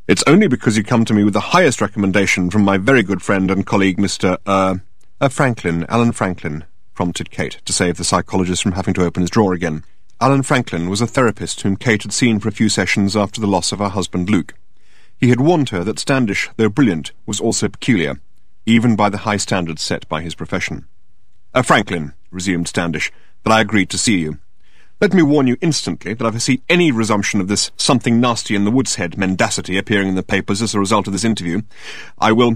It's only because you come to me with the highest recommendation from my very good friend and colleague, Mr. Alan Franklin, prompted Kate, to save the psychologist from having to open his drawer again. Alan Franklin was a therapist whom Kate had seen for a few sessions after the loss of her husband Luke. He had warned her that Standish, though brilliant, was also peculiar, even by the high standards set by his profession. Franklin, resumed Standish, that I agreed to see you. Let me warn you instantly that if I see any resumption of this something nasty in the Woods Head mendacity appearing in the papers as a result of this interview, I will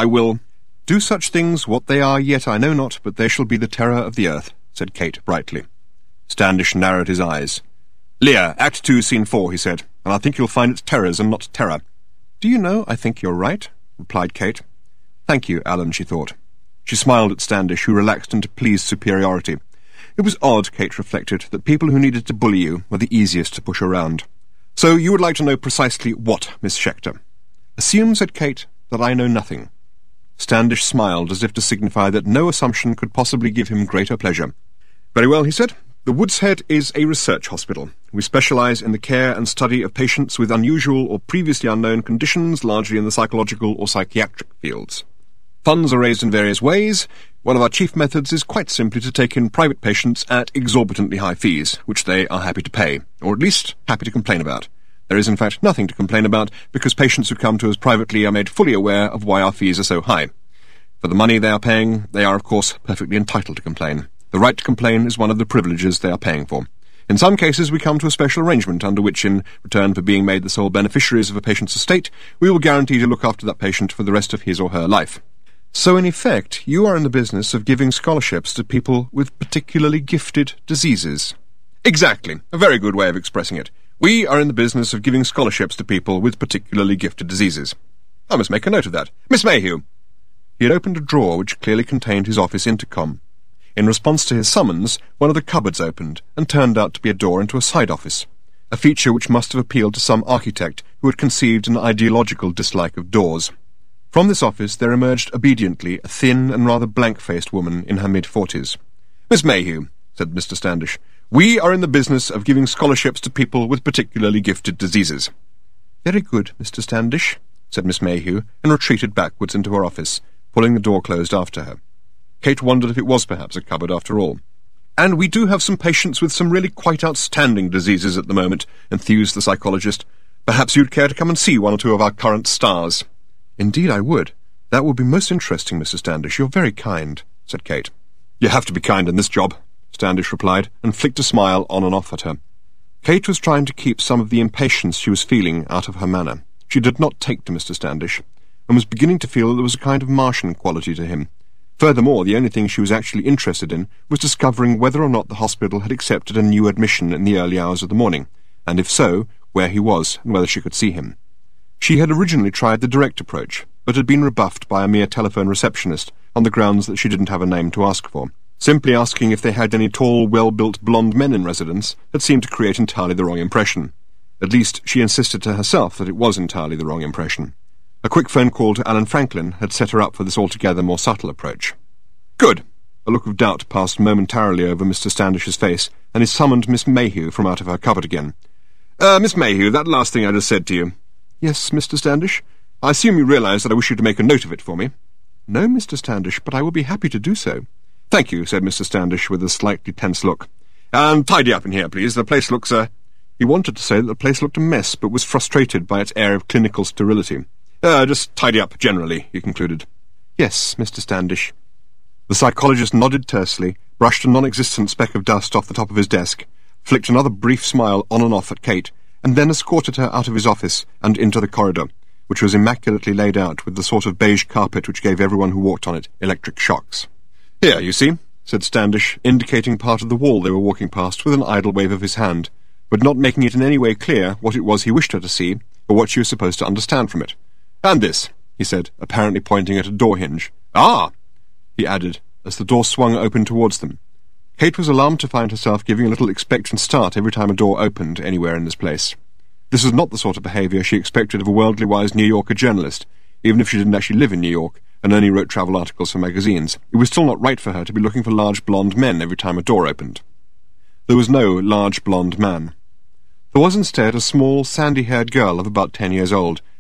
do such things what they are yet I know not, but they shall be the terror of the earth, said Kate brightly. Standish narrowed his eyes. Lear, Act 2, Scene 4, he said, and I think you'll find it's terrors and not terror. Do you know, I think you're right, replied Kate. Thank you, Alan, she thought. She smiled at Standish, who relaxed into pleased superiority. It was odd, Kate reflected, that people who needed to bully you were the easiest to push around. So you would like to know precisely what, Miss Schechter? Assume, said Kate, that I know nothing. Standish smiled as if to signify that no assumption could possibly give him greater pleasure. Very well, he said. The Woods Head is a research hospital. We specialise in the care and study of patients with unusual or previously unknown conditions, largely in the psychological or psychiatric fields. Funds are raised in various ways. One of our chief methods is quite simply to take in private patients at exorbitantly high fees, which they are happy to pay, or at least happy to complain about. There is in fact nothing to complain about, because patients who come to us privately are made fully aware of why our fees are so high. For the money they are paying, they are of course perfectly entitled to complain. The right to complain is one of the privileges they are paying for. In some cases we come to a special arrangement under which, in return for being made the sole beneficiaries of a patient's estate, we will guarantee to look after that patient for the rest of his or her life. So, in effect, you are in the business of giving scholarships to people with particularly gifted diseases. Exactly. A very good way of expressing it. We are in the business of giving scholarships to people with particularly gifted diseases. I must make a note of that. Miss Mayhew! He had opened a drawer which clearly contained his office intercom. In response to his summons, one of the cupboards opened, and turned out to be a door into a side office, a feature which must have appealed to some architect who had conceived an ideological dislike of doors. From this office there emerged obediently a thin and rather blank-faced woman in her mid-40s. Miss Mayhew, said Mr. Standish, we are in the business of giving scholarships to people with particularly gifted diseases. Very good, Mr. Standish, said Miss Mayhew, and retreated backwards into her office, pulling the door closed after her. Kate wondered if it was perhaps a cupboard after all. And we do have some patients with some really quite outstanding diseases at the moment, enthused the psychologist. Perhaps you'd care to come and see one or two of our current stars. Indeed I would. That would be most interesting, Mr. Standish. You're very kind, said Kate. You have to be kind in this job, Standish replied, and flicked a smile on and off at her. Kate was trying to keep some of the impatience she was feeling out of her manner. She did not take to Mr. Standish, and was beginning to feel that there was a kind of Martian quality to him. Furthermore, the only thing she was actually interested in was discovering whether or not the hospital had accepted a new admission in the early hours of the morning, and if so, where he was and whether she could see him. She had originally tried the direct approach, but had been rebuffed by a mere telephone receptionist on the grounds that she didn't have a name to ask for. Simply asking if they had any tall, well-built blonde men in residence had seemed to create entirely the wrong impression. At least she insisted to herself that it was entirely the wrong impression. A quick phone call to Alan Franklin had set her up for this altogether more subtle approach. Good! A look of doubt passed momentarily over Mr. Standish's face, and he summoned Miss Mayhew from out of her cupboard again. Miss Mayhew, that last thing I just said to you. Yes, Mr. Standish? I assume you realise that I wish you to make a note of it for me. No, Mr. Standish, but I will be happy to do so. Thank you, said Mr. Standish with a slightly tense look. And tidy up in here, please. The place looks, He wanted to say that the place looked a mess, but was frustrated by its air of clinical sterility. Just tidy up generally, he concluded. Yes, Mr. Standish. The psychologist nodded tersely, brushed a non-existent speck of dust off the top of his desk, flicked another brief smile on and off at Kate, and then escorted her out of his office and into the corridor, which was immaculately laid out with the sort of beige carpet which gave everyone who walked on it electric shocks. Here, you see, said Standish, indicating part of the wall they were walking past with an idle wave of his hand, but not making it in any way clear what it was he wished her to see, or what she was supposed to understand from it. And this, he said, apparently pointing at a door hinge. Ah! He added, as the door swung open towards them. Kate was alarmed to find herself giving a little expectant start every time a door opened anywhere in this place. This was not the sort of behaviour she expected of a worldly-wise New Yorker journalist, even if she didn't actually live in New York and only wrote travel articles for magazines. It was still not right for her to be looking for large blonde men every time a door opened. There was no large blonde man. There was instead a small, sandy-haired girl of about 10 years old,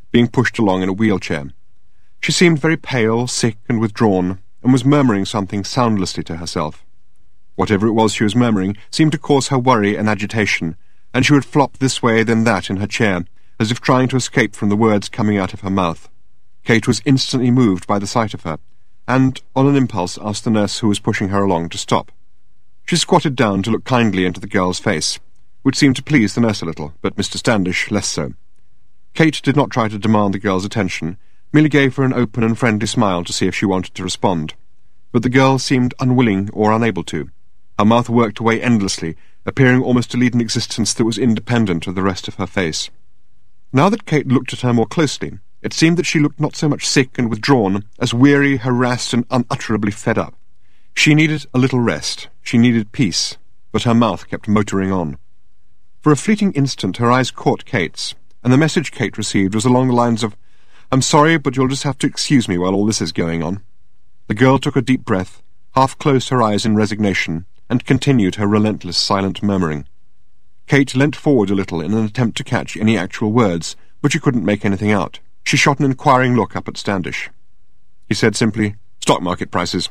being pushed along in a wheelchair. She seemed very pale, sick, and withdrawn, and was murmuring something soundlessly to herself. Whatever it was she was murmuring seemed to cause her worry and agitation, and she would flop this way then that in her chair, as if trying to escape from the words coming out of her mouth. Kate was instantly moved by the sight of her, and, on an impulse, asked the nurse who was pushing her along to stop. She squatted down to look kindly into the girl's face, which seemed to please the nurse a little, but Mr. Standish less so. Kate did not try to demand the girl's attention, merely gave her an open and friendly smile to see if she wanted to respond. But the girl seemed unwilling or unable to. Her mouth worked away endlessly, appearing almost to lead an existence that was independent of the rest of her face. Now that Kate looked at her more closely, it seemed that she looked not so much sick and withdrawn as weary, harassed, and unutterably fed up. She needed a little rest. She needed peace, but her mouth kept motoring on. For a fleeting instant her eyes caught Kate's, and the message Kate received was along the lines of, "I'm sorry, but you'll just have to excuse me while all this is going on." The girl took a deep breath, half closed her eyes in resignation, and continued her relentless silent murmuring. Kate leant forward a little in an attempt to catch any actual words, but she couldn't make anything out. She shot an inquiring look up at Standish. He said simply, "Stock market prices."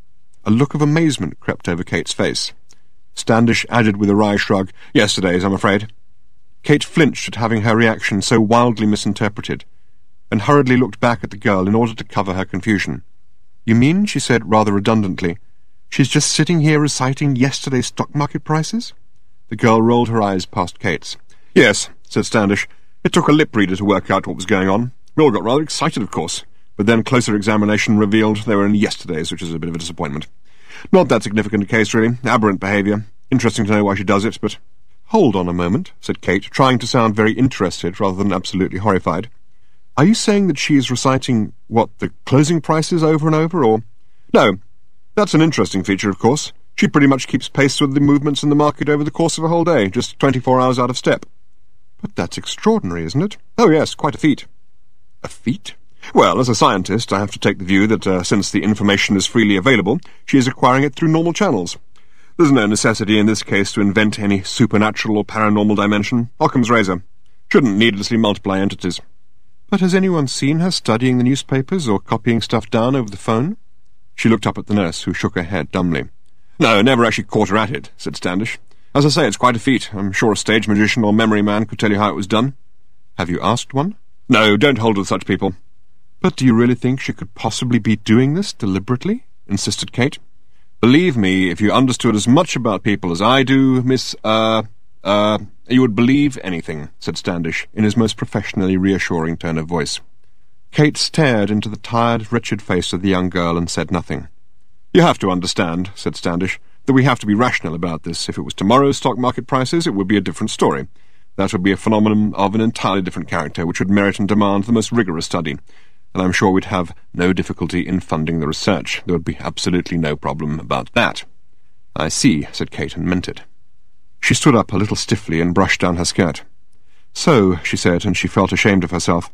A look of amazement crept over Kate's face. Standish added with a wry shrug, "Yesterday's, I'm afraid." Kate flinched at having her reaction so wildly misinterpreted, and hurriedly looked back at the girl in order to cover her confusion. "You mean," she said rather redundantly, "she's just sitting here reciting yesterday's stock market prices?" The girl rolled her eyes past Kate's. "Yes," said Standish. "It took a lip reader to work out what was going on. We all got rather excited, of course, but then closer examination revealed they were in yesterday's, which is a bit of a disappointment. Not that significant a case, really. Aberrant behaviour. Interesting to know why she does it, but—" "Hold on a moment," said Kate, trying to sound very interested rather than absolutely horrified. "Are you saying that she is reciting, the closing prices over and over, or—" "No. That's an interesting feature, of course. She pretty much keeps pace with the movements in the market over the course of a whole day, just 24 hours out of step." "But that's extraordinary, isn't it?" "Oh, yes, quite a feat." "A feat?" "Well, as a scientist, I have to take the view that since the information is freely available, she is acquiring it through normal channels. There's no necessity in this case to invent any supernatural or paranormal dimension. Occam's razor. Shouldn't needlessly multiply entities." "But has anyone seen her studying the newspapers or copying stuff down over the phone?" She looked up at the nurse, who shook her head dumbly. "No, never actually caught her at it," said Standish. "As I say, it's quite a feat. I'm sure a stage magician or memory man could tell you how it was done." "Have you asked one?" "No, don't hold with such people." "But do you really think she could possibly be doing this deliberately?" insisted Kate. "Believe me, if you understood as much about people as I do, you would believe anything," said Standish, in his most professionally reassuring tone of voice. Kate stared into the tired, wretched face of the young girl and said nothing. "You have to understand," said Standish, "that we have to be rational about this. If it was tomorrow's stock market prices, it would be a different story. That would be a phenomenon of an entirely different character, which would merit and demand the most rigorous study, and I'm sure we'd have no difficulty in funding the research. There would be absolutely no problem about that." "I see," said Kate, and meant it. She stood up a little stiffly and brushed down her skirt. "So," she said, and she felt ashamed of herself,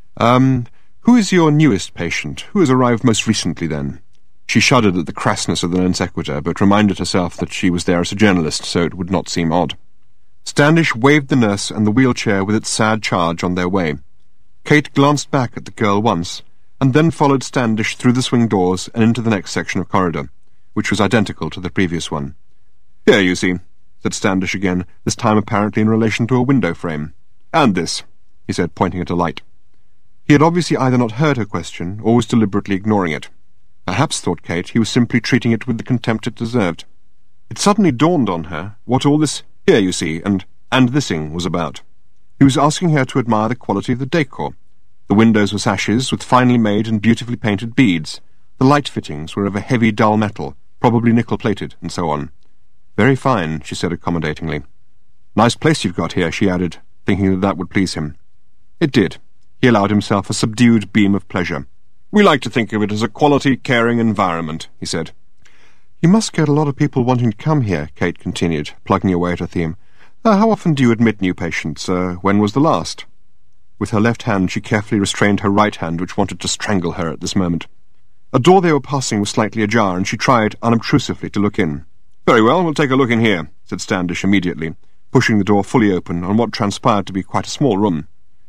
who is your newest patient? Who has arrived most recently, then?" She shuddered at the crassness of the non sequitur, but reminded herself that she was there as a journalist, so it would not seem odd. Standish waved the nurse and the wheelchair with its sad charge on their way. Kate glanced back at the girl once, and then followed Standish through the swing doors and into the next section of corridor, which was identical to the previous one. "Here, you see," said Standish again, this time apparently in relation to a window frame. "And this," he said, pointing at a light. He had obviously either not heard her question, or was deliberately ignoring it. Perhaps, thought Kate, he was simply treating it with the contempt it deserved. It suddenly dawned on her what all this "here, you see," and thising was about. He was asking her to admire the quality of the decor. The windows were sashes with finely made and beautifully painted beads. The light fittings were of a heavy, dull metal, probably nickel-plated, and so on. "Very fine," she said accommodatingly. "Nice place you've got here," she added, thinking that would please him. It did. He allowed himself a subdued beam of pleasure. "We like to think of it as a quality, caring environment," he said. "You must get a lot of people wanting to come here," Kate continued, plugging away at her theme. "How often do you admit new patients? When was the last?" With her left hand she carefully restrained her right hand, which wanted to strangle her at this moment. A door they were passing was slightly ajar, and she tried, unobtrusively, to look in. "Very well, we'll take a look in here," said Standish immediately, pushing the door fully open on what transpired to be quite a small room.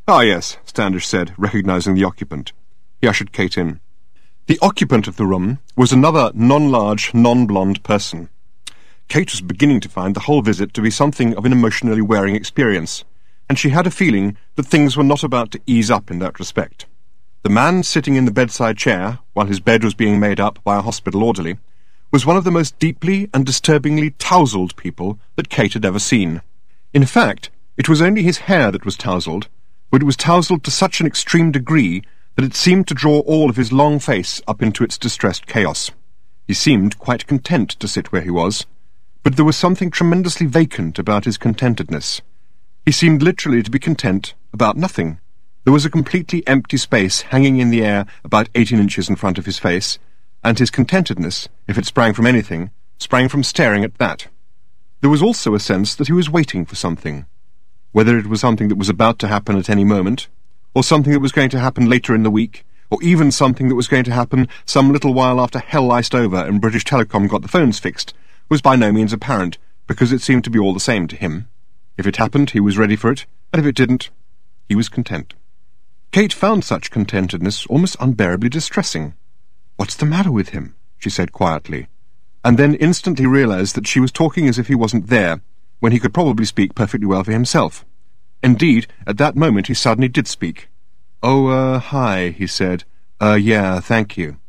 "Ah, yes," Standish said, recognising the occupant. He ushered Kate in. The occupant of the room was another non-large, non-blonde person. Kate was beginning to find the whole visit to be something of an emotionally wearing experience, and she had a feeling that things were not about to ease up in that respect. The man sitting in the bedside chair, while his bed was being made up by a hospital orderly, was one of the most deeply and disturbingly tousled people that Kate had ever seen. In fact, it was only his hair that was tousled, but it was tousled to such an extreme degree that it seemed to draw all of his long face up into its distressed chaos. He seemed quite content to sit where he was, but there was something tremendously vacant about his contentedness. He seemed literally to be content about nothing. There was a completely empty space hanging in the air about 18 inches in front of his face, and his contentedness, if it sprang from anything, sprang from staring at that. There was also a sense that he was waiting for something, whether it was something that was about to happen at any moment, or something that was going to happen later in the week, or even something that was going to happen some little while after hell iced over and British Telecom got the phones fixed, was by no means apparent, because it seemed to be all the same to him. If it happened, he was ready for it, and if it didn't, he was content. Kate found such contentedness almost unbearably distressing. "What's the matter with him?" she said quietly, and then instantly realised that she was talking as if he wasn't there, when he could probably speak perfectly well for himself. Indeed, at that moment he suddenly did speak. "Oh, hi," he said. Yeah, thank you."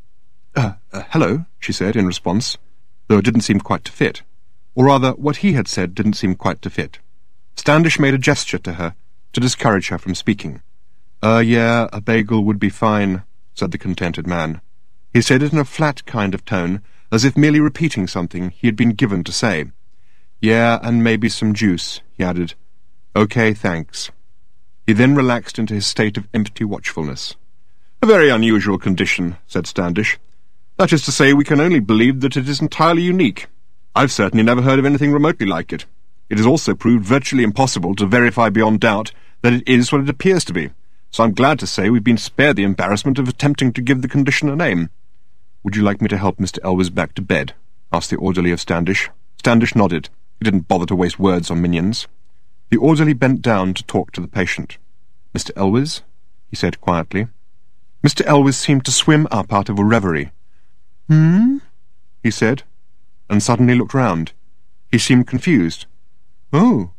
Hello," she said in response, though it didn't seem quite to fit. Or rather, what he had said didn't seem quite to fit. Standish made a gesture to her, to discourage her from speaking. Yeah, a bagel would be fine," said the contented man. He said it in a flat kind of tone, as if merely repeating something he had been given to say. "Yeah, and maybe some juice," he added. "Okay, thanks." He then relaxed into his state of empty watchfulness. "A very unusual condition," said Standish. "That is to say, we can only believe that it is entirely unique. I've certainly never heard of anything remotely like it. It is also proved virtually impossible to verify beyond doubt that it is what it appears to be, so I'm glad to say we've been spared the embarrassment of attempting to give the condition a name." "Would you like me to help Mr. Elwes back to bed?" asked the orderly of Standish. Standish nodded. He didn't bother to waste words on minions. The orderly bent down to talk to the patient. "Mr. Elwes?" he said quietly. Mr. Elwes seemed to swim up out of a reverie. He said, and suddenly looked round. He seemed confused. Oh,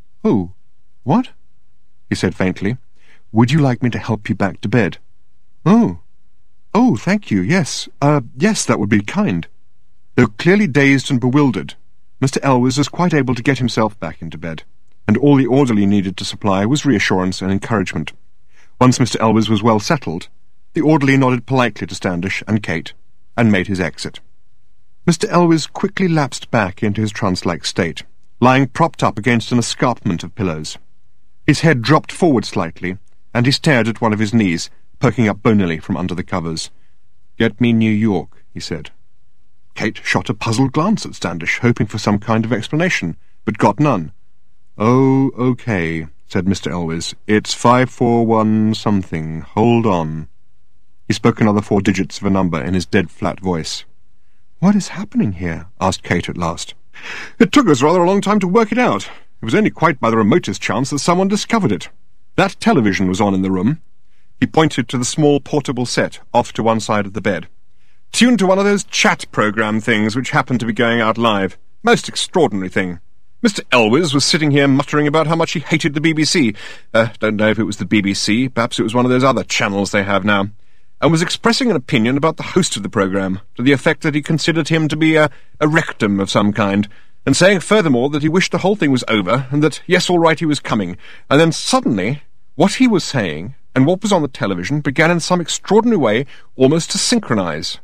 what?" he said faintly. "Would you like me to help you back to bed?" Oh, thank you, yes. Yes, that would be kind." Though clearly dazed and bewildered, Mr. Elwes was quite able to get himself back into bed, and all the orderly needed to supply was reassurance and encouragement. Once Mr. Elwes was well settled, the orderly nodded politely to Standish and Kate, and made his exit. Mr. Elwes quickly lapsed back into his trance-like state, lying propped up against an escarpment of pillows. His head dropped forward slightly, and he stared at one of his knees, poking up bonily from under the covers. "Get me New York," he said. Kate shot a puzzled glance at Standish, hoping for some kind of explanation, but got none. "Oh, okay," said Mr. Elwes. "It's 541 something. Hold on." He spoke another 4 digits of a number in his dead flat voice. "What is happening here?" asked Kate at last. "It took us rather a long time to work it out. It was only quite by the remotest chance that someone discovered it. That television was on in the room." He pointed to the small portable set off to one side of the bed. "Tuned to one of those chat program things which happened to be going out live. Most extraordinary thing. Mr. Elwes was sitting here muttering about how much he hated the BBC. Don't know if it was the BBC, perhaps it was one of those other channels they have now, and was expressing an opinion about the host of the programme, to the effect that he considered him to be a rectum of some kind, and saying furthermore that he wished the whole thing was over, and that, yes, all right, he was coming. And then suddenly, what he was saying and what was on the television began in some extraordinary way almost to synchronise."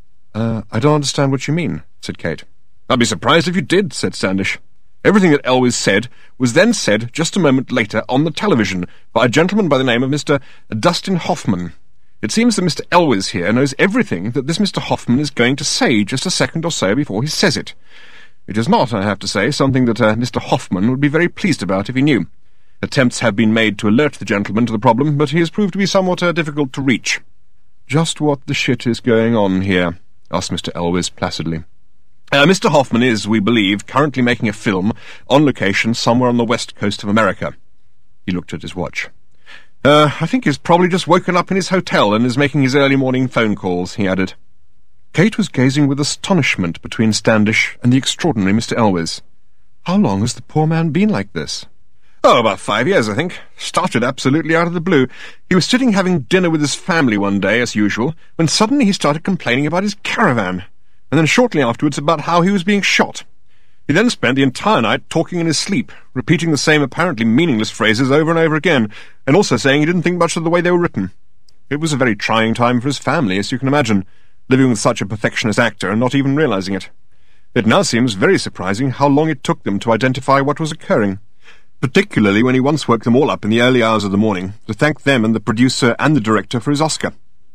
I don't understand what you mean," said Kate. "I'd be surprised if you did," said Standish. "Everything that Elwes said was then said just a moment later on the television by a gentleman by the name of Mr. Dustin Hoffman. It seems that Mr. Elwes here knows everything that this Mr. Hoffman is going to say just a second or so before he says it. It is not, I have to say, something that Mr. Hoffman would be very pleased about if he knew. Attempts have been made to alert the gentleman to the problem, but he has proved to be somewhat difficult to reach." "Just what the shit is going on here?" asked Mr. Elwes placidly. Mr. Hoffman is, we believe, currently making a film on location somewhere on the west coast of America." He looked at his watch. I think he's probably just woken up in his hotel and is making his early morning phone calls," he added. Kate was gazing with astonishment between Standish and the extraordinary Mr. Elwes. How long has the poor man been like this? "Oh, about 5 years, I think. Started absolutely out of the blue. He was sitting having dinner with his family one day, as usual, when suddenly he started complaining about his caravan, and then shortly afterwards about how he was being shot. He then spent the entire night talking in his sleep, repeating the same apparently meaningless phrases over and over again, and also saying he didn't think much of the way they were written. It was a very trying time for his family, as you can imagine, living with such a perfectionist actor and not even realizing it. It now seems very surprising how long it took them to identify what was occurring, particularly when he once woke them all up in the early hours of the morning to thank them and the producer and the director for his Oscar."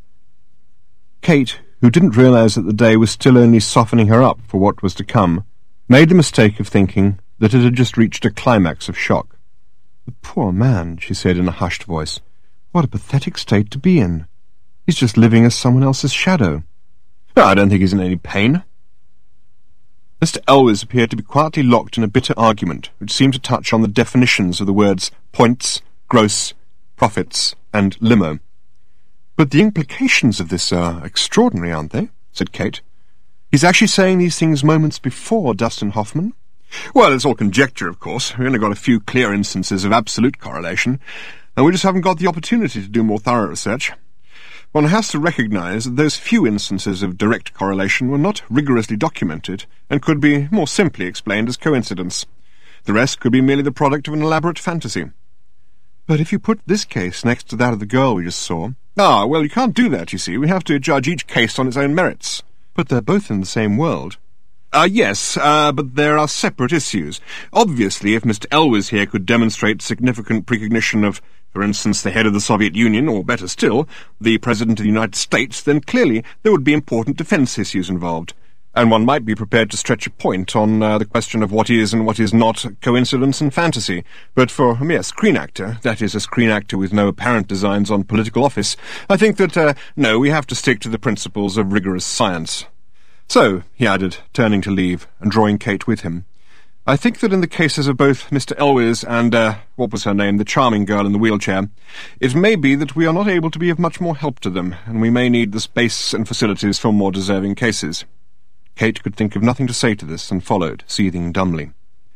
Kate, who didn't realize that the day was still only softening her up for what was to come, made the mistake of thinking that it had just reached a climax of shock. "The poor man," she said in a hushed voice. "What a pathetic state to be in. He's just living as someone else's shadow." "I don't think he's in any pain." Mr. Elwes appeared to be quietly locked in a bitter argument which seemed to touch on the definitions of the words points, gross, profits, and limo. "But the implications of this are extraordinary, aren't they?" said Kate. "He's actually saying these things moments before Dustin Hoffman?" "Well, it's all conjecture, of course. We've only got a few clear instances of absolute correlation, and we just haven't got the opportunity to do more thorough research. One has to recognize that those few instances of direct correlation were not rigorously documented and could be more simply explained as coincidence. The rest could be merely the product of an elaborate fantasy." "But if you put this case next to that of the girl we just saw—" "Ah, well, you can't do that, you see. We have to judge each case on its own merits." "But they're both in the same world." Yes, but there are separate issues. Obviously, if Mr. Elwes here could demonstrate significant precognition of, for instance, the head of the Soviet Union, or better still, the President of the United States, then clearly there would be important defense issues involved, and one might be prepared to stretch a point on the question of what is and what is not coincidence and fantasy. But for a mere screen actor, that is, a screen actor with no apparent designs on political office, I think that, no, we have to stick to the principles of rigorous science. So, he added, turning to leave, and drawing Kate with him, I think that in the cases of both Mr. Elwes and, what was her name, the charming girl in the wheelchair, it may be that we are not able to be of much more help to them, and we may need the space and facilities for more deserving cases. Kate could think of nothing to say to this, and followed, seething dumbly.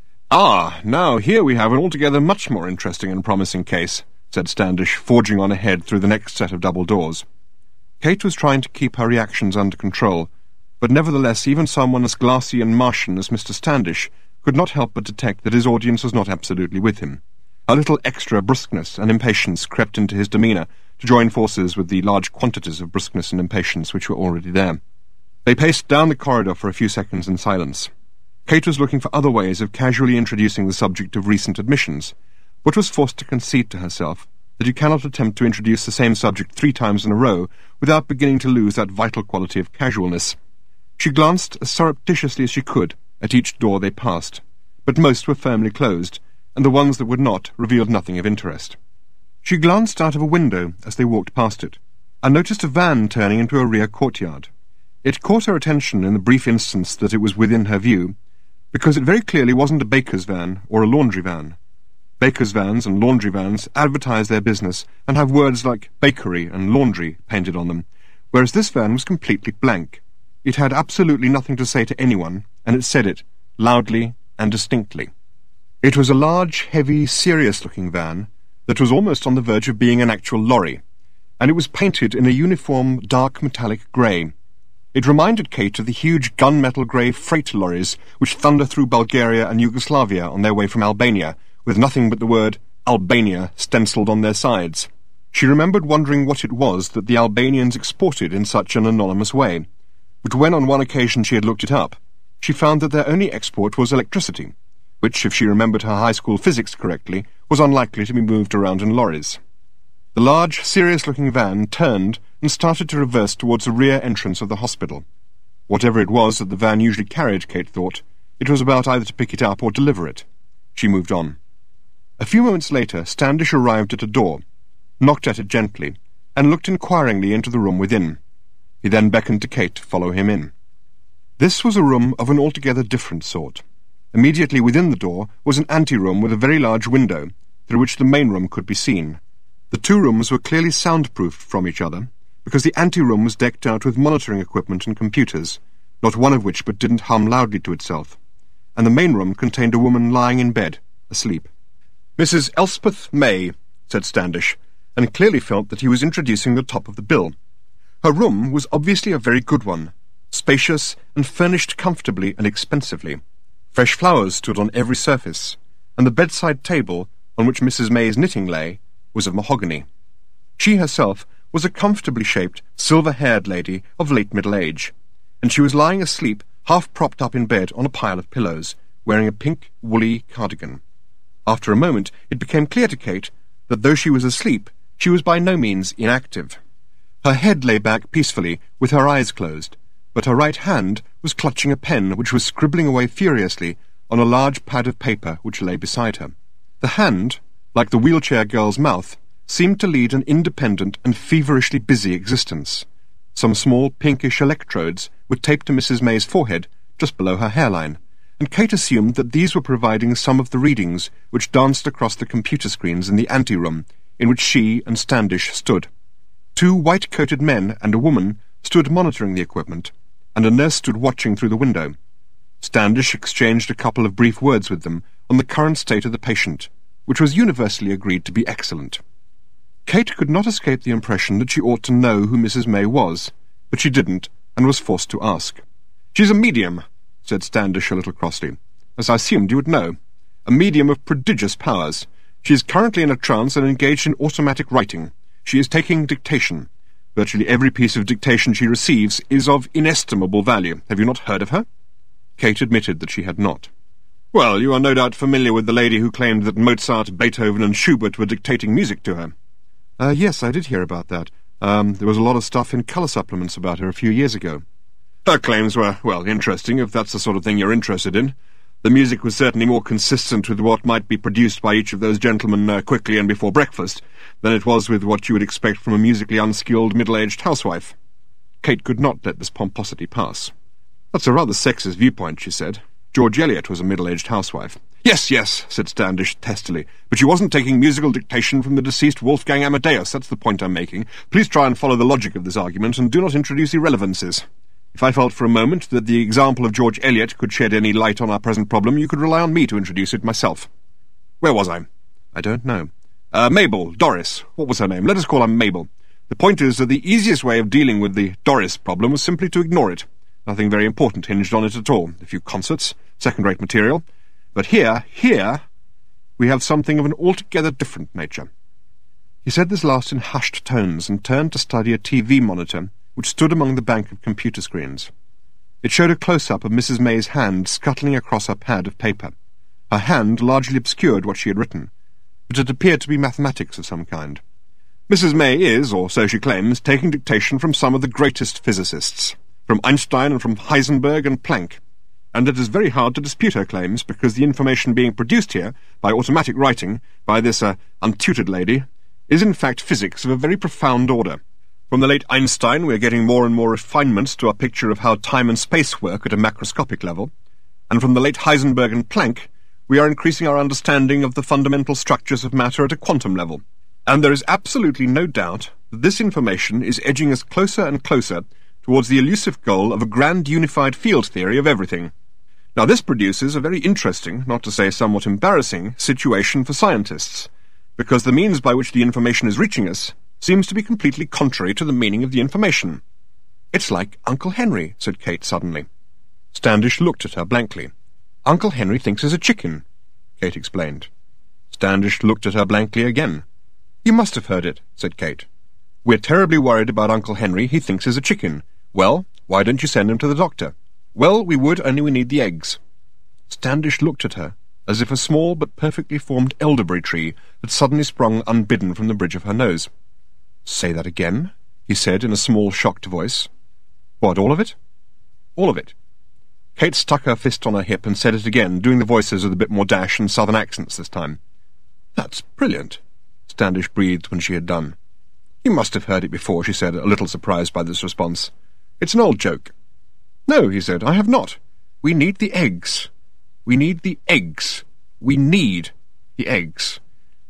"Ah, now here we have an altogether much more interesting and promising case," said Standish, forging on ahead through the next set of double doors. Kate was trying to keep her reactions under control, but nevertheless even someone as glassy and Martian as Mr. Standish could not help but detect that his audience was not absolutely with him. A little extra brusqueness and impatience crept into his demeanour to join forces with the large quantities of brusqueness and impatience which were already there. They paced down the corridor for a few seconds in silence. Kate was looking for other ways of casually introducing the subject of recent admissions, but was forced to concede to herself that you cannot attempt to introduce the same subject 3 times in a row without beginning to lose that vital quality of casualness. She glanced as surreptitiously as she could at each door they passed, but most were firmly closed, and the ones that would not revealed nothing of interest. She glanced out of a window as they walked past it, and noticed a van turning into a rear courtyard. It caught her attention in the brief instance that it was within her view, because it very clearly wasn't a baker's van or a laundry van. Bakers' vans and laundry vans advertise their business and have words like bakery and laundry painted on them, whereas this van was completely blank. It had absolutely nothing to say to anyone, and it said it, loudly and distinctly. It was a large, heavy, serious-looking van that was almost on the verge of being an actual lorry, and it was painted in a uniform dark metallic grey. It reminded Kate of the huge gunmetal grey freight lorries which thunder through Bulgaria and Yugoslavia on their way from Albania, with nothing but the word Albania stencilled on their sides. She remembered wondering what it was that the Albanians exported in such an anonymous way, but when on one occasion she had looked it up, she found that their only export was electricity, which, if she remembered her high school physics correctly, was unlikely to be moved around in lorries. The large, serious-looking van turned and started to reverse towards the rear entrance of the hospital. Whatever it was that the van usually carried, Kate thought, it was about either to pick it up or deliver it. She moved on. A few moments later, Standish arrived at a door, knocked at it gently, and looked inquiringly into the room within. He then beckoned to Kate to follow him in. This was a room of an altogether different sort. Immediately within the door was an anteroom with a very large window, through which the main room could be seen. The two rooms were clearly soundproofed from each other, because the ante-room was decked out with monitoring equipment and computers, not one of which but didn't hum loudly to itself, and the main room contained a woman lying in bed, asleep. "Mrs. Elspeth May," said Standish, and clearly felt that he was introducing the top of the bill. Her room was obviously a very good one, spacious and furnished comfortably and expensively. Fresh flowers stood on every surface, and the bedside table, on which Mrs. May's knitting lay, was of mahogany. She herself was a comfortably shaped, silver-haired lady of late middle age, and she was lying asleep, half propped up in bed on a pile of pillows, wearing a pink, woolly cardigan. After a moment it became clear to Kate that though she was asleep, she was by no means inactive. Her head lay back peacefully, with her eyes closed, but her right hand was clutching a pen which was scribbling away furiously on a large pad of paper which lay beside her. The hand, like the wheelchair girl's mouth, seemed to lead an independent and feverishly busy existence. Some small pinkish electrodes were taped to Mrs. May's forehead, just below her hairline, and Kate assumed that these were providing some of the readings which danced across the computer screens in the ante-room, in which she and Standish stood. Two white-coated men and a woman stood monitoring the equipment, and a nurse stood watching through the window. Standish exchanged a couple of brief words with them on the current state of the patient, which was universally agreed to be excellent. Kate could not escape the impression that she ought to know who Mrs. May was, but she didn't, and was forced to ask. "She's a medium," said Standish a little crossly, "as I assumed you would know. A medium of prodigious powers. She is currently in a trance and engaged in automatic writing. She is taking dictation. Virtually every piece of dictation she receives is of inestimable value. Have you not heard of her?" Kate admitted that she had not. "Well, you are no doubt familiar with the lady who claimed that Mozart, Beethoven, and Schubert were dictating music to her." Yes, I did hear about that. There was a lot of stuff in colour supplements about her a few years ago." "Her claims were, well, interesting, if that's the sort of thing you're interested in. The music was certainly more consistent with what might be produced by each of those gentlemen quickly and before breakfast than it was with what you would expect from a musically unskilled middle-aged housewife." Kate could not let this pomposity pass. "That's a rather sexist viewpoint," she said. "George Eliot was a middle-aged housewife." Yes, said Standish testily, "but she wasn't taking musical dictation from the deceased Wolfgang Amadeus. That's the point I'm making. Please try and follow the logic of this argument, and do not introduce irrelevancies. If I felt for a moment that the example of George Eliot could shed any light on our present problem, you could rely on me to introduce it myself. Where was I? I don't know. Mabel, Doris. What was her name? Let us call her Mabel. The point is that the easiest way of dealing with the Doris problem was simply to ignore it. Nothing very important hinged on it at all. A few concerts, second-rate material. But here, we have something of an altogether different nature." He said this last in hushed tones, and turned to study a TV monitor which stood among the bank of computer screens. It showed a close-up of Mrs. May's hand scuttling across her pad of paper. Her hand largely obscured what she had written, but it appeared to be mathematics of some kind. "Mrs. May is, or so she claims, taking dictation from some of the greatest physicists, from Einstein and from Heisenberg and Planck. And it is very hard to dispute her claims, because the information being produced here, by automatic writing, by this untutored lady, is in fact physics of a very profound order. From the late Einstein we are getting more and more refinements to our picture of how time and space work at a macroscopic level, and from the late Heisenberg and Planck we are increasing our understanding of the fundamental structures of matter at a quantum level. And there is absolutely no doubt that this information is edging us closer and closer towards the elusive goal of a grand unified field theory of everything. Now this produces a very interesting, not to say somewhat embarrassing, situation for scientists, because the means by which the information is reaching us seems to be completely contrary to the meaning of the information." "It's like Uncle Henry," said Kate suddenly. Standish looked at her blankly. "Uncle Henry thinks he's a chicken," Kate explained. Standish looked at her blankly again. "You must have heard it," said Kate. "We're terribly worried about Uncle Henry. He thinks he's a chicken. Well, why don't you send him to the doctor?" "Well, we would, only we need the eggs." Standish looked at her, as if a small but perfectly formed elderberry tree had suddenly sprung unbidden from the bridge of her nose. "Say that again," he said in a small, shocked voice. "What, all of it?" "All of it." Kate stuck her fist on her hip and said it again, doing the voices with a bit more dash and southern accents this time. "That's brilliant," Standish breathed when she had done. "You must have heard it before," she said, a little surprised by this response. "It's an old joke." "No," he said, "I have not. We need the eggs. We need the eggs. We need the eggs.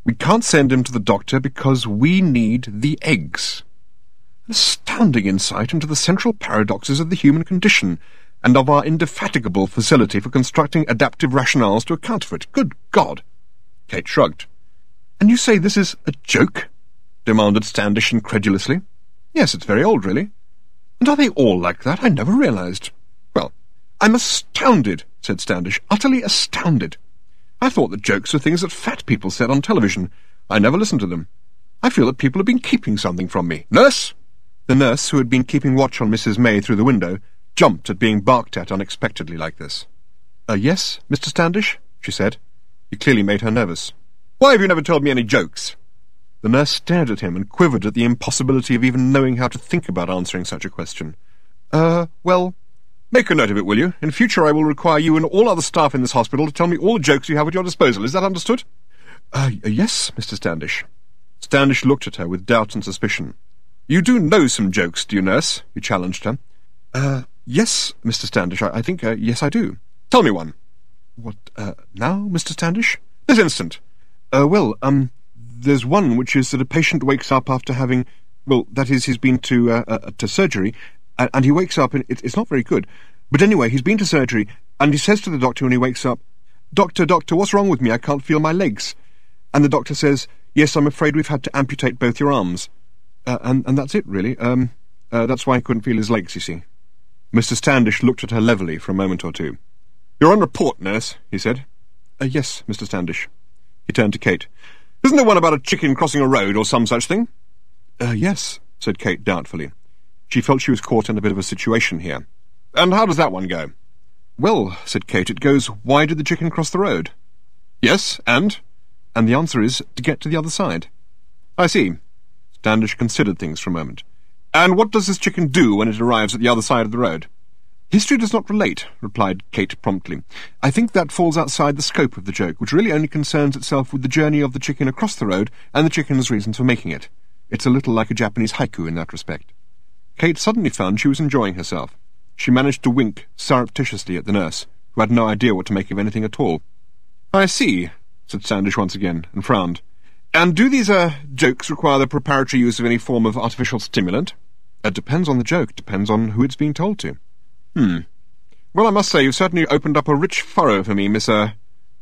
We can't send him to the doctor because we need the eggs. An astounding insight into the central paradoxes of the human condition, and of our indefatigable facility for constructing adaptive rationales to account for it. Good God! Kate shrugged. And you say this is a joke? Demanded Standish incredulously. Yes, it's very old, really. And are they all like that? I never realized. Well, I'm astounded, said Standish, utterly astounded. I thought that jokes were things that fat people said on television. I never listened to them. I feel that people have been keeping something from me. Nurse! The nurse, who had been keeping watch on Mrs. May through the window, jumped at being barked at unexpectedly like this. Yes, Mr. Standish, she said. He clearly made her nervous. Why have you never told me any jokes? The nurse stared at him and quivered at the impossibility of even knowing how to think about answering such a question. Well, make a note of it, will you? In future I will require you and all other staff in this hospital to tell me all the jokes you have at your disposal. Is that understood? Yes, Mr. Standish. Standish looked at her with doubt and suspicion. You do know some jokes, do you, nurse? He challenged her. Yes, Mr. Standish, I think, yes, I do. Tell me one. What, now, Mr. Standish? This instant. There's one which is that a patient wakes up after having, well, that is, he's been to surgery, and he wakes up, and it's not very good. But anyway, he's been to surgery, and he says to the doctor when he wakes up, Doctor, what's wrong with me? I can't feel my legs. And the doctor says, yes, I'm afraid we've had to amputate both your arms. And that's it, really. That's why he couldn't feel his legs, you see. Mr. Standish looked at her levelly for a moment or two. You're on report, nurse, he said. Yes, Mr. Standish. He turned to Kate. Isn't there one about a chicken crossing a road or some such thing? Yes, said Kate doubtfully. She felt she was caught in a bit of a situation here. And how does that one go? Well, said Kate, it goes, why did the chicken cross the road? Yes, and? And the answer is, to get to the other side. I see. Standish considered things for a moment. And what does this chicken do when it arrives at the other side of the road? History does not relate, replied Kate promptly. I think that falls outside the scope of the joke, which really only concerns itself with the journey of the chicken across the road and the chicken's reasons for making it. It's a little like a Japanese haiku in that respect. Kate suddenly found she was enjoying herself. She managed to wink surreptitiously at the nurse, who had no idea what to make of anything at all. I see, said Standish once again, and frowned. And do these, jokes require the preparatory use of any form of artificial stimulant? It depends on the joke, depends on who it's being told to. Well, I must say, you've certainly opened up a rich furrow for me, Miss, It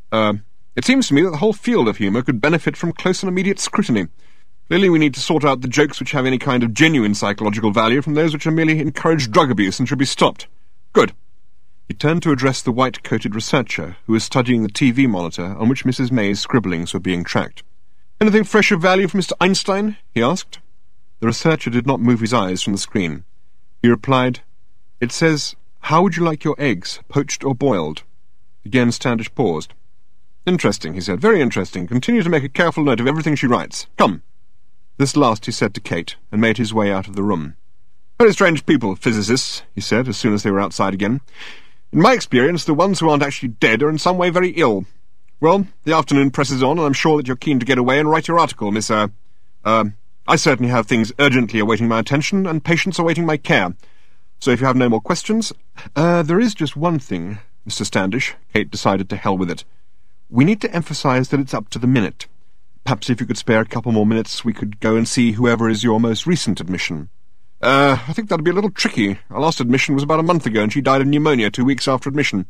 seems to me that the whole field of humour could benefit from close and immediate scrutiny. Clearly we need to sort out the jokes which have any kind of genuine psychological value from those which are merely encourage drug abuse and should be stopped. Good. He turned to address the white-coated researcher, who was studying the TV monitor on which Mrs. May's scribblings were being tracked. Anything fresh of value from Mr. Einstein? He asked. The researcher did not move his eyes from the screen. He replied, It says, how would you like your eggs, poached or boiled? Again Standish paused. Interesting, he said, very interesting. Continue to make a careful note of everything she writes. Come. This last he said to Kate, and made his way out of the room. Very strange people, physicists, he said, as soon as they were outside again. In my experience, the ones who aren't actually dead are in some way very ill. Well, the afternoon presses on, and I'm sure that you're keen to get away and write your article, Miss, I certainly have things urgently awaiting my attention, and patients awaiting my care. So if you have no more questions... there is just one thing, Mr. Standish. Kate decided to hell with it. We need to emphasize that it's up to the minute. Perhaps if you could spare a couple more minutes, we could go and see whoever is your most recent admission. I think that'd be a little tricky. Our last admission was about a month ago, and she died of pneumonia 2 weeks after admission.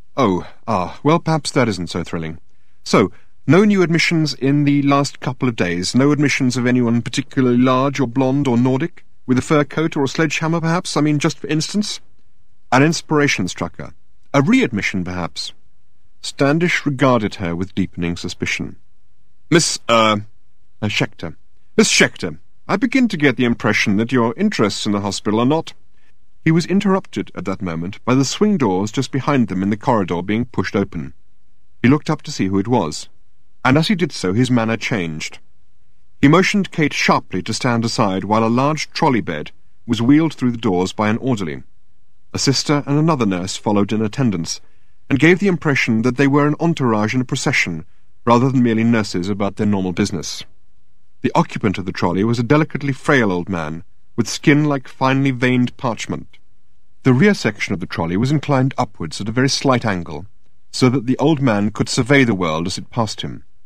Well, perhaps that isn't so thrilling. So, no new admissions in the last couple of days? No admissions of anyone particularly large or blonde or Nordic? With a fur coat or a sledgehammer, perhaps? I mean, just for instance? An inspiration struck her. A readmission, perhaps? Standish regarded her with deepening suspicion. Miss Schechter. Miss Schechter, I begin to get the impression that your interests in the hospital are not... He was interrupted at that moment by the swing doors just behind them in the corridor being pushed open. He looked up to see who it was, and as he did so his manner changed. He motioned Kate sharply to stand aside while a large trolley bed was wheeled through the doors by an orderly. A sister and another nurse followed in attendance, and gave the impression that they were an entourage in a procession, rather than merely nurses about their normal business. The occupant of the trolley was a delicately frail old man, with skin like finely veined parchment. The rear section of the trolley was inclined upwards at a very slight angle, so that the old man could survey the world as it passed him.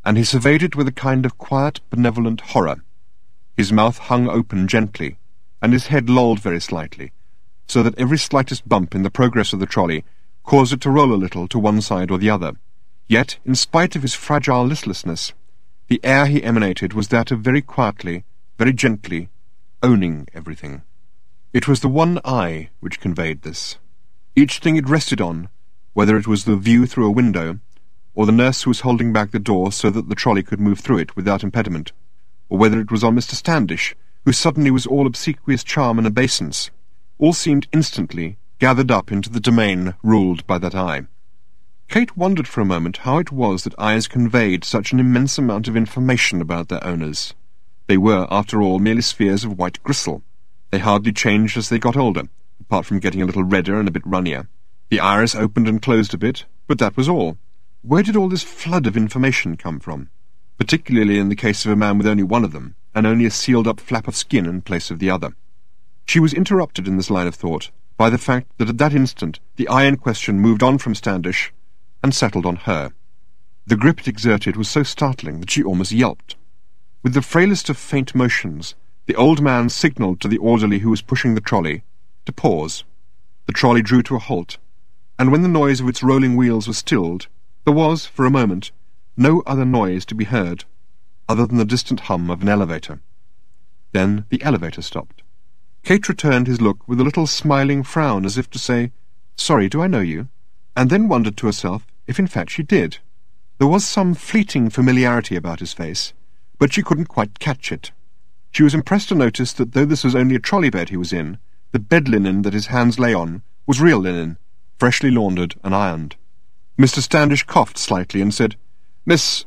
and he surveyed it with a kind of quiet, benevolent horror. His mouth hung open gently, and his head lolled very slightly, so that every slightest bump in the progress of the trolley caused it to roll a little to one side or the other. Yet, in spite of his fragile listlessness, the air he emanated was that of very quietly, very gently, owning everything. It was the one eye which conveyed this. Each thing it rested on, whether it was the view through a window, or the nurse who was holding back the door so that the trolley could move through it without impediment, or whether it was on Mr. Standish, who suddenly was all obsequious charm and obeisance, all seemed instantly gathered up into the domain ruled by that eye. Kate wondered for a moment how it was that eyes conveyed such an immense amount of information about their owners. They were, after all, merely spheres of white gristle. They hardly changed as they got older, apart from getting a little redder and a bit runnier. The iris opened and closed a bit, but that was all. Where did all this flood of information come from? Particularly in the case of a man with only one of them, and only a sealed-up flap of skin in place of the other. She was interrupted in this line of thought by the fact that at that instant the eye in question moved on from Standish and settled on her. The grip it exerted was so startling that she almost yelped. With the frailest of faint motions, the old man signalled to the orderly who was pushing the trolley to pause. The trolley drew to a halt, and when the noise of its rolling wheels was stilled, there was, for a moment, no other noise to be heard, other than the distant hum of an elevator. Then the elevator stopped. Kate returned his look with a little smiling frown, as if to say, "Sorry, do I know you?" and then wondered to herself if in fact she did. There was some fleeting familiarity about his face, but she couldn't quite catch it. She was impressed to notice that though this was only a trolley bed he was in, the bed linen that his hands lay on was real linen, freshly laundered and ironed. Mr. Standish coughed slightly and said, "Miss,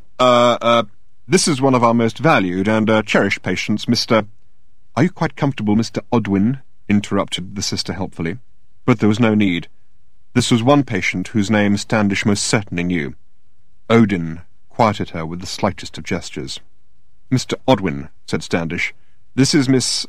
this is one of our most valued and cherished patients, Mr.—" "Are you quite comfortable, Mr. Odwin?" interrupted the sister helpfully. But there was no need. This was one patient whose name Standish most certainly knew. Odin quieted her with the slightest of gestures. "Mr. Odwin," said Standish, "this is Miss—"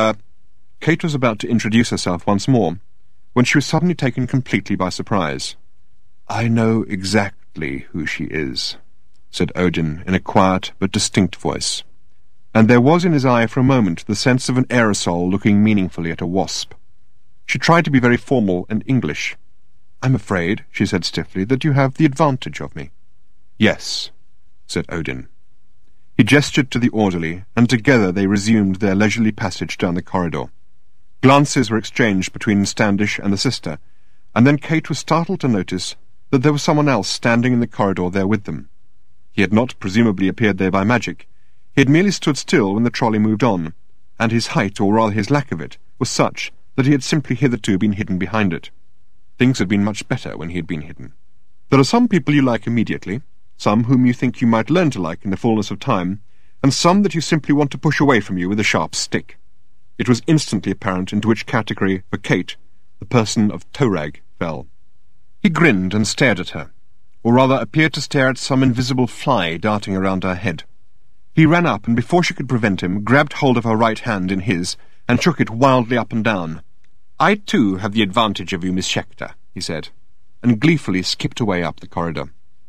Kate was about to introduce herself once more, when she was suddenly taken completely by surprise. "I know exactly who she is," said Odin in a quiet but distinct voice, and there was in his eye for a moment the sense of an aerosol looking meaningfully at a wasp. She tried to be very formal and English. "I'm afraid," she said stiffly, "that you have the advantage of me." "Yes," said Odin. He gestured to the orderly, and together they resumed their leisurely passage down the corridor. Glances were exchanged between Standish and the sister, and then Kate was startled to notice that there was someone else standing in the corridor there with them. He had not presumably appeared there by magic. He had merely stood still when the trolley moved on, and his height, or rather his lack of it, was such that he had simply hitherto been hidden behind it. Things had been much better when he had been hidden. There are some people you like immediately, some whom you think you might learn to like in the fullness of time, and some that you simply want to push away from you with a sharp stick. It was instantly apparent into which category, for Kate, the person of Torag fell. He grinned and stared at her, or rather appeared to stare at some invisible fly darting around her head. He ran up, and before she could prevent him, grabbed hold of her right hand in his, and shook it wildly up and down. "I, too, have the advantage of you, Miss Schechter," he said, and gleefully skipped away up the corridor.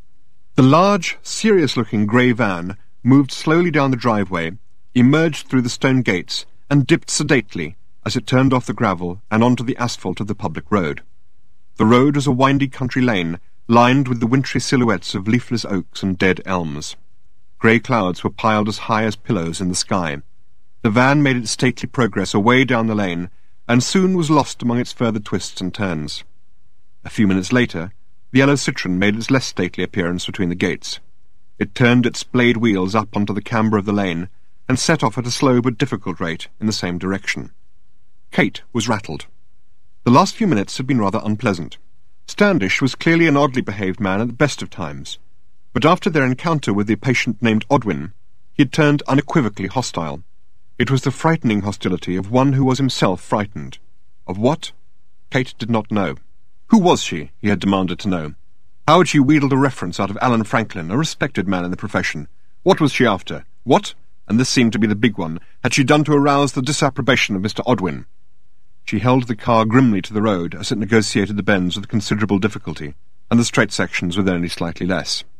The large, serious-looking grey van moved slowly down the driveway, emerged through the stone gates, and dipped sedately as it turned off the gravel and onto the asphalt of the public road. The road was a windy country lane, lined with the wintry silhouettes of leafless oaks and dead elms. Grey clouds were piled as high as pillows in the sky. The van made its stately progress away down the lane, and soon was lost among its further twists and turns. A few minutes later, the yellow Citroën made its less stately appearance between the gates. It turned its splayed wheels up onto the camber of the lane, and set off at a slow but difficult rate in the same direction. Kate was rattled. The last few minutes had been rather unpleasant. Standish was clearly an oddly behaved man at the best of times, but after their encounter with the patient named Odwin, he had turned unequivocally hostile. It was the frightening hostility of one who was himself frightened. Of what? Kate did not know. Who was she? He had demanded to know. How had she wheedled a reference out of Alan Franklin, a respected man in the profession? What was she after? What, and this seemed to be the big one, had she done to arouse the disapprobation of Mr. Odwin? She held the car grimly to the road as it negotiated the bends with considerable difficulty, and the straight sections with only slightly less.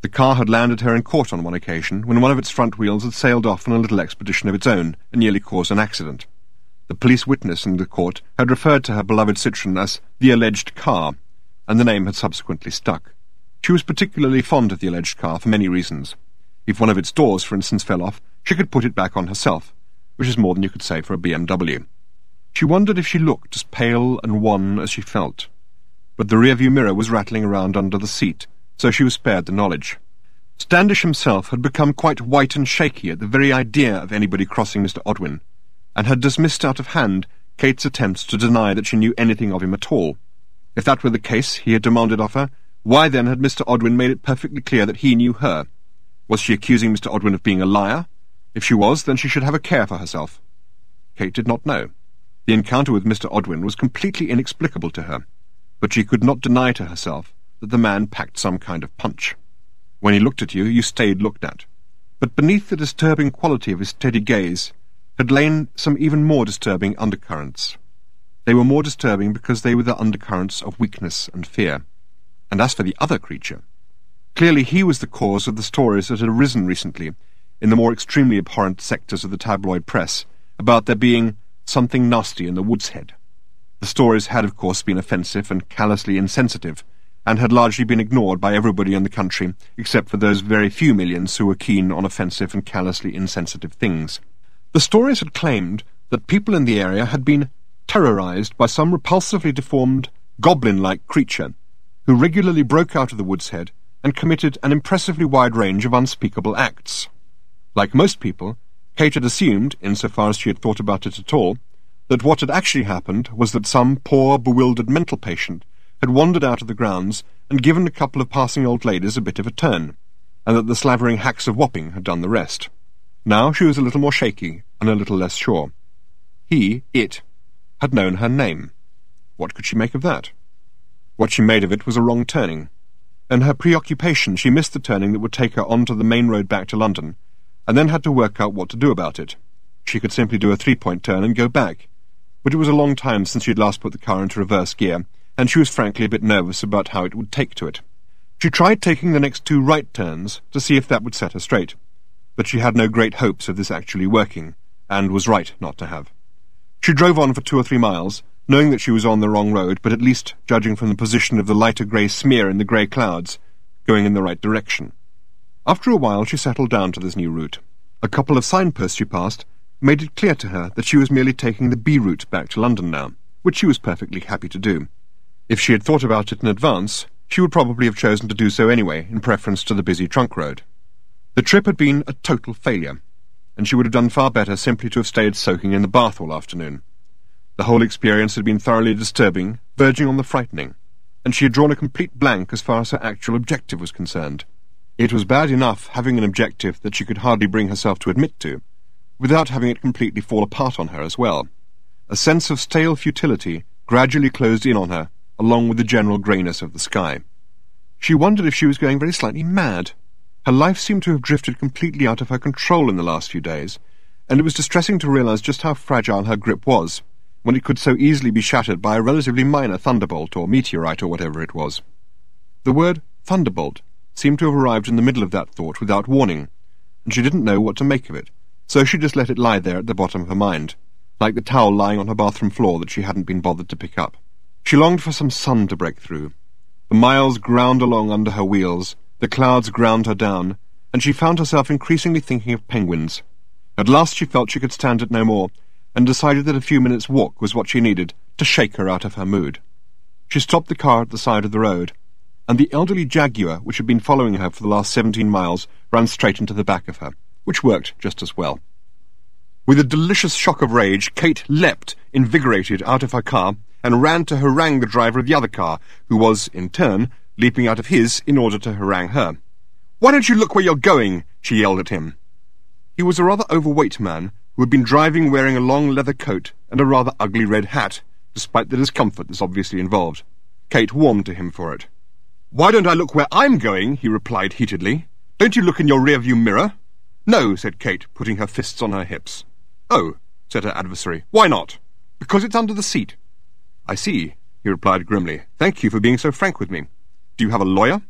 The car had landed her in court on one occasion when one of its front wheels had sailed off on a little expedition of its own and nearly caused an accident. The police witness in the court had referred to her beloved Citroën as the alleged car, and the name had subsequently stuck. She was particularly fond of the alleged car for many reasons. If one of its doors, for instance, fell off, she could put it back on herself, which is more than you could say for a BMW. She wondered if she looked as pale and wan as she felt. But the rear-view mirror was rattling around under the seat, so she was spared the knowledge. Standish himself had become quite white and shaky at the very idea of anybody crossing Mr. Odwin, and had dismissed out of hand Kate's attempts to deny that she knew anything of him at all. If that were the case, he had demanded of her, why then had Mr. Odwin made it perfectly clear that he knew her? Was she accusing Mr. Odwin of being a liar? If she was, then she should have a care for herself. Kate did not know. The encounter with Mr. Odwin was completely inexplicable to her, but she could not deny to herself that the man packed some kind of punch. When he looked at you, you stayed looked at. But beneath the disturbing quality of his steady gaze had lain some even more disturbing undercurrents. They were more disturbing because they were the undercurrents of weakness and fear. And as for the other creature, clearly he was the cause of the stories that had arisen recently in the more extremely abhorrent sectors of the tabloid press about there being something nasty in the Wood's Head. The stories had, of course, been offensive and callously insensitive, and had largely been ignored by everybody in the country, except for those very few millions who were keen on offensive and callously insensitive things. The stories had claimed that people in the area had been terrorized by some repulsively deformed, goblin-like creature, who regularly broke out of the Wood's Head and committed an impressively wide range of unspeakable acts. Like most people, Kate had assumed, insofar as she had thought about it at all, that what had actually happened was that some poor, bewildered mental patient had wandered out of the grounds and given a couple of passing old ladies a bit of a turn, and that the slavering hacks of Wapping had done the rest. Now she was a little more shaky and a little less sure. It, had known her name. What could she make of that? What she made of it was a wrong turning. In her preoccupation she missed the turning that would take her onto the main road back to London, and then had to work out what to do about it. She could simply do a three-point turn and go back, but it was a long time since she had last put the car into reverse gear, and she was frankly a bit nervous about how it would take to it. She tried taking the next two right turns to see if that would set her straight, but she had no great hopes of this actually working, and was right not to have. She drove on for 2 or 3 miles, knowing that she was on the wrong road, but at least, judging from the position of the lighter grey smear in the grey clouds, going in the right direction. After a while she settled down to this new route. A couple of signposts she passed made it clear to her that she was merely taking the B route back to London now, which she was perfectly happy to do. If she had thought about it in advance, she would probably have chosen to do so anyway, in preference to the busy trunk road. The trip had been a total failure, and she would have done far better simply to have stayed soaking in the bath all afternoon. The whole experience had been thoroughly disturbing, verging on the frightening, and she had drawn a complete blank as far as her actual objective was concerned. It was bad enough having an objective that she could hardly bring herself to admit to, without having it completely fall apart on her as well. A sense of stale futility gradually closed in on her, along with the general greyness of the sky. She wondered if she was going very slightly mad. Her life seemed to have drifted completely out of her control in the last few days, and it was distressing to realize just how fragile her grip was, when it could so easily be shattered by a relatively minor thunderbolt or meteorite or whatever it was. The word thunderbolt seemed to have arrived in the middle of that thought without warning, and she didn't know what to make of it, so she just let it lie there at the bottom of her mind, like the towel lying on her bathroom floor that she hadn't been bothered to pick up. She longed for some sun to break through. The miles ground along under her wheels, the clouds ground her down, and she found herself increasingly thinking of penguins. At last she felt she could stand it no more, and decided that a few minutes' walk was what she needed to shake her out of her mood. She stopped the car at the side of the road, and the elderly Jaguar, which had been following her for the last 17 miles, ran straight into the back of her, which worked just as well. With a delicious shock of rage, Kate leapt, invigorated, out of her car, and ran to harangue the driver of the other car, who was, in turn, leaping out of his in order to harangue her. "Why don't you look where you're going?" she yelled at him. He was a rather overweight man, who had been driving wearing a long leather coat and a rather ugly red hat, despite the discomfort this obviously involved. Kate warmed to him for it. "Why don't I look where I'm going?" he replied heatedly. "Don't you look in your rear-view mirror?" "No," said Kate, putting her fists on her hips. "Oh," said her adversary. "Why not?" "Because it's under the seat." "I see," he replied grimly. "Thank you for being so frank with me. Do you have a lawyer?"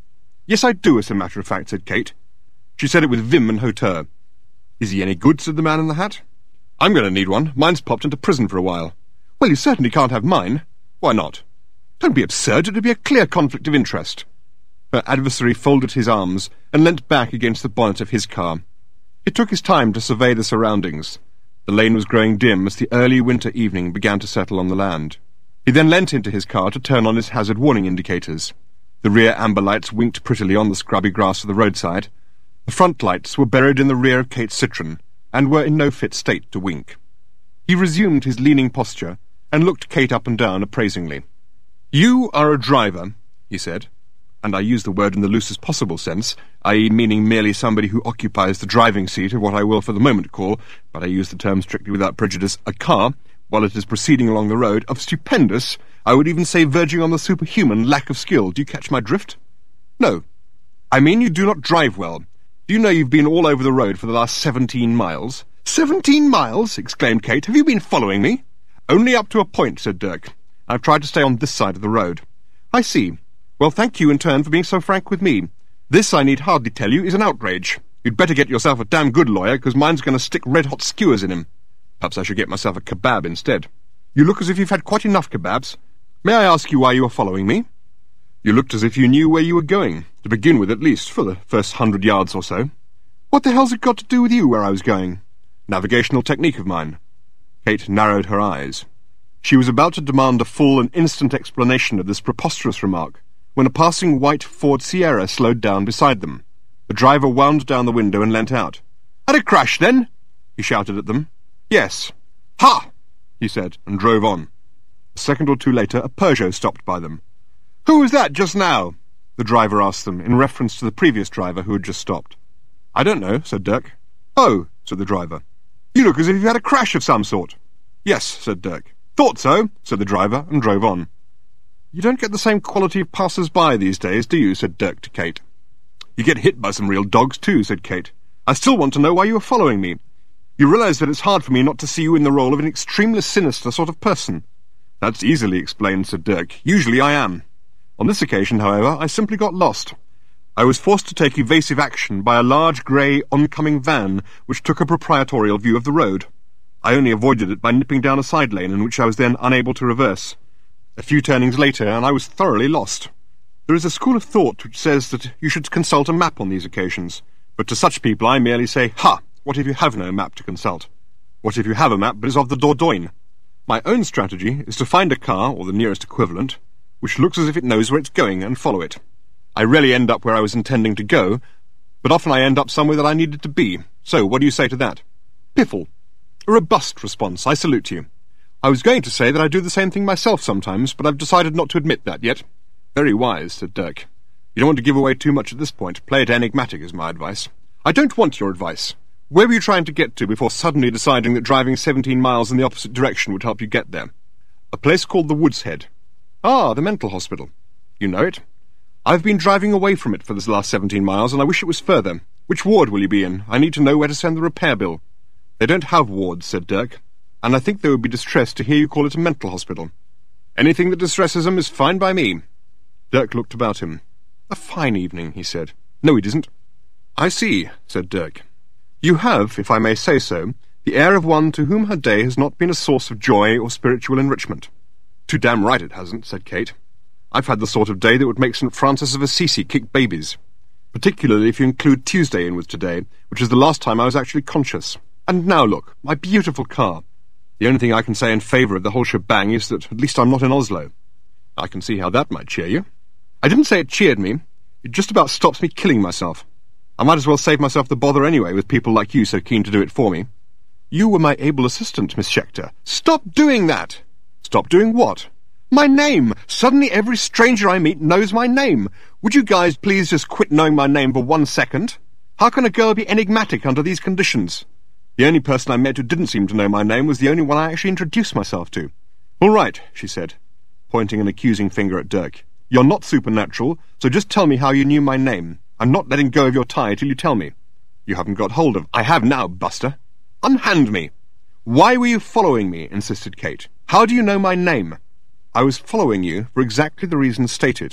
Yes, I do, as a matter of fact, said Kate. She said it with vim and hauteur. Is he any good, said the man in the hat. I'm going to need one. Mine's popped into prison for a while. Well, you certainly can't have mine. Why not? Don't be absurd. It would be a clear conflict of interest. Her adversary folded his arms and leant back against the bonnet of his car. He took his time to survey the surroundings. The lane was growing dim as the early winter evening began to settle on the land. He then leant into his car to turn on his hazard warning indicators. The rear amber lights winked prettily on the scrubby grass of the roadside. The front lights were buried in the rear of Kate's Citroën, and were in no fit state to wink. He resumed his leaning posture, and looked Kate up and down appraisingly. "You are a driver," he said, and I use the word in the loosest possible sense, i.e. meaning merely somebody who occupies the driving seat of what I will for the moment call, but I use the term strictly without prejudice, a car, while it is proceeding along the road, of stupendous, I would even say verging on the superhuman, lack of skill. Do you catch my drift? No. I mean you do not drive well. Do you know you've been all over the road for the last 17 miles? 17 miles? Exclaimed Kate. Have you been following me? Only up to a point, said Dirk. I've tried to stay on this side of the road. I see. Well, thank you in turn for being so frank with me. This, I need hardly tell you, is an outrage. You'd better get yourself a damn good lawyer, because mine's going to stick red-hot skewers in him. Perhaps I should get myself a kebab instead. You look as if you've had quite enough kebabs. May I ask you why you are following me? You looked as if you knew where you were going, to begin with at least, for the first 100 yards or so. What the hell's it got to do with you where I was going? Navigational technique of mine. Kate narrowed her eyes. She was about to demand a full and instant explanation of this preposterous remark, when a passing white Ford Sierra slowed down beside them. The driver wound down the window and leant out. "Had a crash, then?" he shouted at them. "Yes." "Ha!" he said, and drove on. A second or two later, a Peugeot stopped by them. "Who was that just now?" the driver asked them, in reference to the previous driver who had just stopped. "I don't know," said Dirk. "Oh," said the driver. "You look as if you had a crash of some sort." "Yes," said Dirk. "Thought so," said the driver, and drove on. "You don't get the same quality of passers-by these days, do you?" said Dirk to Kate. "You get hit by some real dogs, too," said Kate. "I still want to know why you are following me. You realize that it's hard for me not to see you in the role of an extremely sinister sort of person." "That's easily explained," said Dirk. "Usually I am. On this occasion, however, I simply got lost. I was forced to take evasive action by a large grey oncoming van which took a proprietorial view of the road. I only avoided it by nipping down a side lane in which I was then unable to reverse. A few turnings later, and I was thoroughly lost. There is a school of thought which says that you should consult a map on these occasions, but to such people I merely say, ha! What if you have no map to consult? What if you have a map but is of the Dordogne? My own strategy is to find a car, or the nearest equivalent, which looks as if it knows where it's going, and follow it. I rarely end up where I was intending to go, but often I end up somewhere that I needed to be. So, what do you say to that? Piffle. A robust response. I salute you. I was going to say that I do the same thing myself sometimes, but I've decided not to admit that yet. Very wise, said Dirk. You don't want to give away too much at this point. Play it enigmatic is my advice. I don't want your advice. Where were you trying to get to before suddenly deciding that driving 17 miles in the opposite direction would help you get there? A place called the Wood's Head. Ah, the mental hospital. You know it? I've been driving away from it for this last 17 miles, and I wish it was further. Which ward will you be in? I need to know where to send the repair bill. They don't have wards, said Dirk, and I think they would be distressed to hear you call it a mental hospital. Anything that distresses them is fine by me. Dirk looked about him. A fine evening, he said. No, it isn't. I see, said Dirk. You have, if I may say so, the air of one to whom her day has not been a source of joy or spiritual enrichment. Too damn right it hasn't, said Kate. I've had the sort of day that would make St. Francis of Assisi kick babies, particularly if you include Tuesday in with today, which is the last time I was actually conscious. And now look, my beautiful car. The only thing I can say in favour of the whole shebang is that at least I'm not in Oslo. I can see how that might cheer you. I didn't say it cheered me. It just about stops me killing myself. I might as well save myself the bother anyway, with people like you so keen to do it for me. You were my able assistant, Miss Schechter. Stop doing that! Stop doing what? My name! Suddenly every stranger I meet knows my name. Would you guys please just quit knowing my name for 1 second? How can a girl be enigmatic under these conditions? The only person I met who didn't seem to know my name was the only one I actually introduced myself to. All right, she said, pointing an accusing finger at Dirk. You're not supernatural, so just tell me how you knew my name. I'm not letting go of your tie till you tell me. You haven't got hold of... I have now, Buster. Unhand me. Why were you following me? Insisted Kate. How do you know my name? I was following you for exactly the reason stated.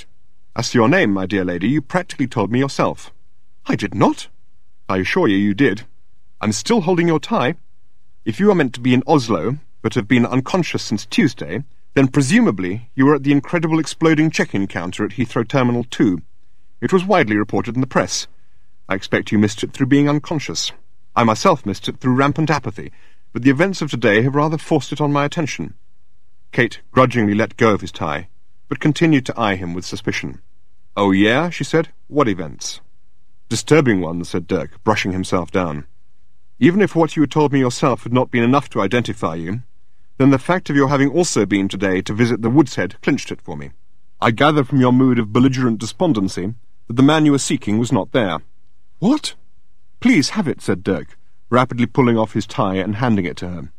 As to your name, my dear lady, you practically told me yourself. I did not. I assure you, you did. I'm still holding your tie. If you are meant to be in Oslo, but have been unconscious since Tuesday, then presumably you were at the incredible exploding check-in counter at Heathrow Terminal 2. It was widely reported in the press. I expect you missed it through being unconscious. I myself missed it through rampant apathy, but the events of today have rather forced it on my attention. Kate grudgingly let go of his tie, but continued to eye him with suspicion. "Oh, yeah?" she said. "What events?" "Disturbing ones," said Dirk, brushing himself down. "Even if what you had told me yourself had not been enough to identify you, then the fact of your having also been today to visit the Wood's Head clinched it for me. I gather from your mood of belligerent despondency that the man you were seeking was not there." "What?" "Please have it," said Dirk, rapidly pulling off his tie and handing it to her.